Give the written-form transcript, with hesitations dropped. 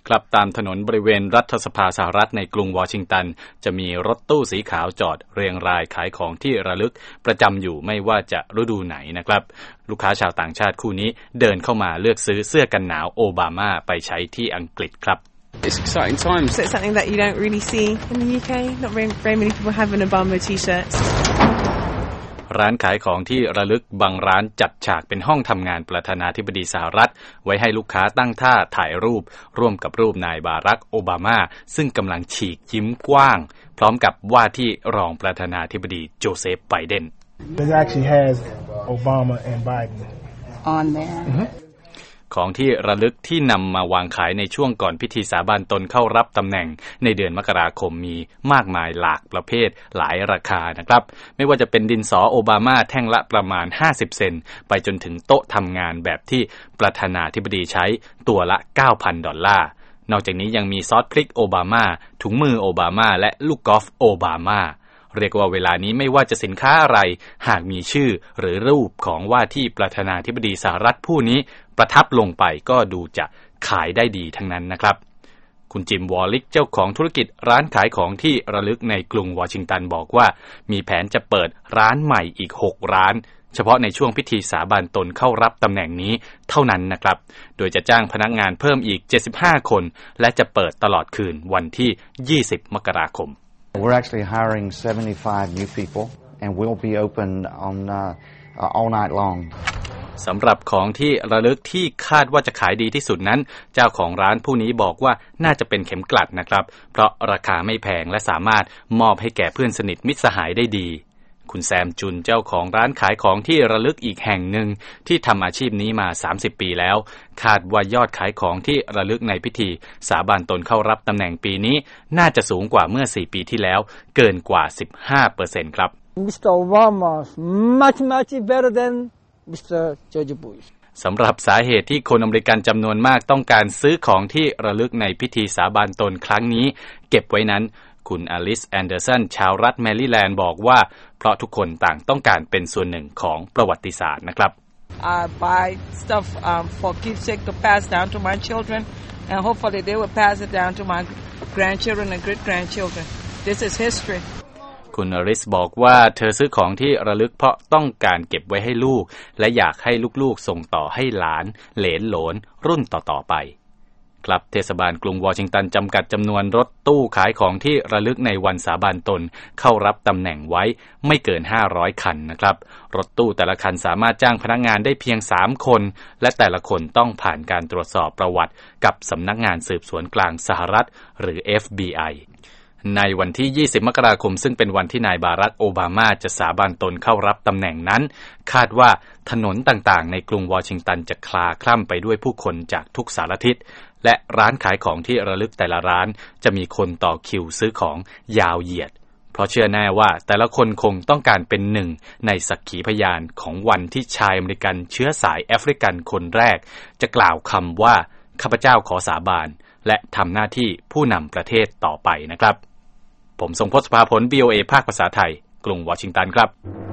ครับตามถนนบริเวณรัฐสภาสหรัฐในกรุงวอชิงตันจะมีรถตู้สีขาวจอดเรียงรายขายของที่ระลึกประจำอยู่ไม่ว่าจะฤดูไหนนะครับลูกค้าชาวต่างชาติคู่นี้เดินเข้ามาเลือกซื้อเสื้อกันหนาวโอบามาไปใช้ที่อังกฤษครับ It's exciting times. So it's something that you don't really see in the UK. Not very many people have an Obama t-shirt. ร้านขายของที่ระลึกบางร้านจัดฉากเป็นห้องทำงานประธานาธิบดีสหรัฐไว้ให้ลูกค้าตั้งท่าถ่ายรูปร่วมกับรูปนายบารักโอบามาซึ่งกำลังฉีกยิ้มกว้างพร้อมกับว่าที่รองประธานาธิบดีโจเซฟไบเดน This actually has Obama and Biden on there. ของที่ระลึกที่นำมาวางขายในช่วงก่อนพิธีสาบานตนเข้ารับตำแหน่งในเดือนมกราคมมีมากมายหลากประเภทหลายราคานะครับไม่ว่าจะเป็นดินสอโอบามาแท่งละประมาณ50เซนต์ไปจนถึงโต๊ะทำงานแบบที่ประธานาธิบดีใช้ตัวละ $9,000 นอกจากนี้ยังมีซอสพริกโอบามาถุงมือโอบามาและลูกกอล์ฟโอบามาเรียกว่าเวลานี้ไม่ว่าจะสินค้าอะไรหากมีชื่อหรือรูปของว่าที่ประธานาธิบดีสหรัฐผู้นี้ประทับลงไปก็ดูจะขายได้ดีทั้งนั้นนะครับคุณจิมวอลลิกเจ้าของธุรกิจร้านขายของที่ระลึกในกรุงวอชิงตันบอกว่ามีแผนจะเปิดร้านใหม่อีก6ร้านเฉพาะในช่วงพิธีสาบานตนเข้ารับตำแหน่งนี้เท่านั้นนะครับโดยจะจ้างพนักงานเพิ่มอีก75คนและจะเปิดตลอดคืนวันที่20มกราคม We're actually hiring 75 new people and we'll be open on all night long. สำหรับของที่ระลึกที่คาดว่าจะขายดีที่สุดนั้นเจ้าของร้านผู้นี้บอกว่าน่าจะเป็นเข็มกลัดนะครับเพราะราคาไม่แพงและสามารถมอบให้แก่เพื่อนสนิทมิตรสหายได้ดีคุณแซมจุนเจ้าของร้านขายของที่ระลึกอีกแห่งหนึ่งที่ทำอาชีพนี้มา30ปีแล้วคาดว่ายอดขายของที่ระลึกในพิธีสาบานตนเข้ารับตำแหน่งปีนี้น่าจะสูงกว่าเมื่อ4ปีที่แล้วเกินกว่า 15% ครับ Mr. Obama much better than Mr. George Bush สำหรับสาเหตุที่คนอเมริกันจำนวนมากต้องการซื้อของที่ระลึกในพิธีสาบานตนครั้งนี้เก็บไว้นั้นคุณอลิสแอนเดอร์สันชาวรัฐแมริแลนด์บอกว่าเพราะทุกคนต่างต้องการเป็นส่วนหนึ่งของประวัติศาสตร์นะครับ I buy stuff for keepsake to pass down to my children and hopefully they will pass it down to my grandchildren and great grandchildren. This is history. คุณอลิสบอกว่าเธอซื้อของที่ระลึกเพราะต้องการเก็บไว้ให้ลูกและอยากให้ลูกๆส่งต่อให้หลานเหลนโหลนรุ่นต่อๆไปครับเทศบาลกรุงวอชิงตันจำกัดจำนวนรถตู้ขายของที่ระลึกในวันสาบานตนเข้ารับตำแหน่งไว้ไม่เกิน500คันนะครับรถตู้แต่ละคันสามารถจ้างพนักงานได้เพียง3คนและแต่ละคนต้องผ่านการตรวจสอบประวัติกับสำนักงานสืบสวนกลางสหรัฐหรือ FBI ในวันที่20มกราคมซึ่งเป็นวันที่นายบารักโอบามาจะสาบานตนเข้ารับตำแหน่งนั้นคาดว่าถนนต่างๆในกรุงวอชิงตันจะคลาคล่ำไปด้วยผู้คนจากทุกสารทิศและร้านขายของที่ระลึกแต่ละร้านจะมีคนต่อคิวซื้อของยาวเหยียดเพราะเชื่อแน่ว่าแต่ละคนคงต้องการเป็นหนึ่งในสักขีพยานของวันที่ชายอเมริกันเชื้อสายแอฟริกันคนแรกจะกล่าวคำว่าข้าพเจ้าขอสาบานและทำหน้าที่ผู้นำประเทศต่อไปนะครับผมทรงพจน์ สุภาผล VOA ภาคภาษาไทยกรุงวอชิงตันครับ